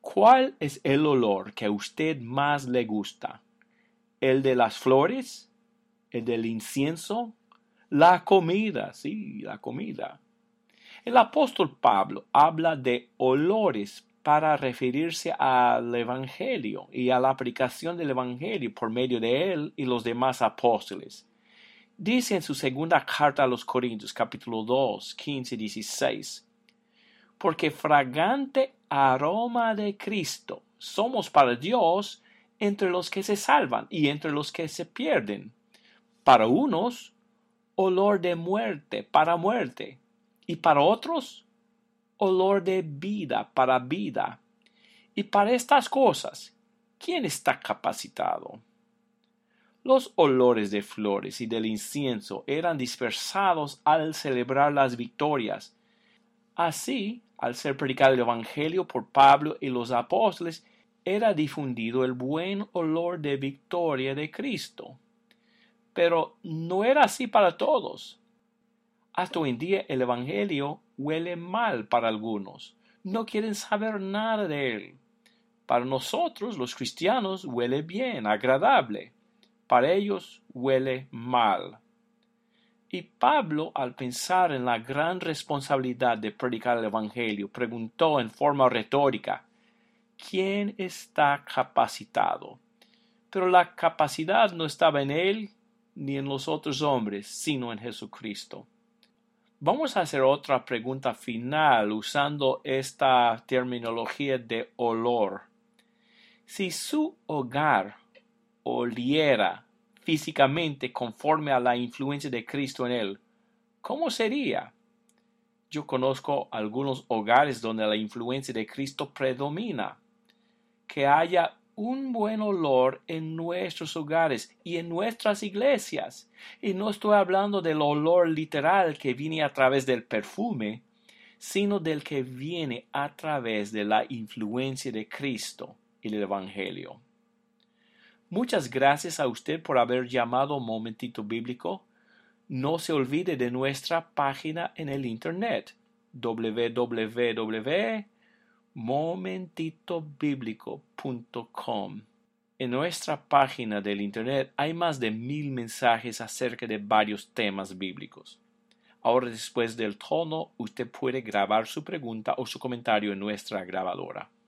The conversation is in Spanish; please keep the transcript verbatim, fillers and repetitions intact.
¿Cuál es el olor que a usted más le gusta? ¿El de las flores? ¿El del incienso? La comida, sí, la comida. El apóstol Pablo habla de olores para referirse al Evangelio y a la aplicación del Evangelio por medio de él y los demás apóstoles. Dice en su segunda carta a los Corintios, capítulo dos, quince y dieciséis, porque fragante aroma de Cristo somos para Dios entre los que se salvan y entre los que se pierden. Para unos, olor de muerte para muerte, y para otros, olor de vida para vida. Y para estas cosas, ¿quién está capacitado? Los olores de flores y del incienso eran dispersados al celebrar las victorias. Así, al ser predicado el Evangelio por Pablo y los apóstoles, era difundido el buen olor de victoria de Cristo. Pero no era así para todos. Hasta hoy en día el Evangelio huele mal para algunos. No quieren saber nada de él. Para nosotros, los cristianos, huele bien, agradable. Para ellos huele mal. Y Pablo, al pensar en la gran responsabilidad de predicar el Evangelio, preguntó en forma retórica, ¿quién está capacitado? Pero la capacidad no estaba en él ni en los otros hombres, sino en Jesucristo. Vamos a hacer otra pregunta final usando esta terminología de olor. Si su hogar oliera físicamente conforme a la influencia de Cristo en él, ¿cómo sería? Yo conozco algunos hogares donde la influencia de Cristo predomina. Que haya un buen olor en nuestros hogares y en nuestras iglesias. Y no estoy hablando del olor literal que viene a través del perfume, sino del que viene a través de la influencia de Cristo y del Evangelio. Muchas gracias a usted por haber llamado Momentito Bíblico. No se olvide de nuestra página en el internet doble u doble u doble u punto momentito bíblico punto com. En nuestra página del internet hay más de mil mensajes acerca de varios temas bíblicos. Ahora, después del tono, usted puede grabar su pregunta o su comentario en nuestra grabadora.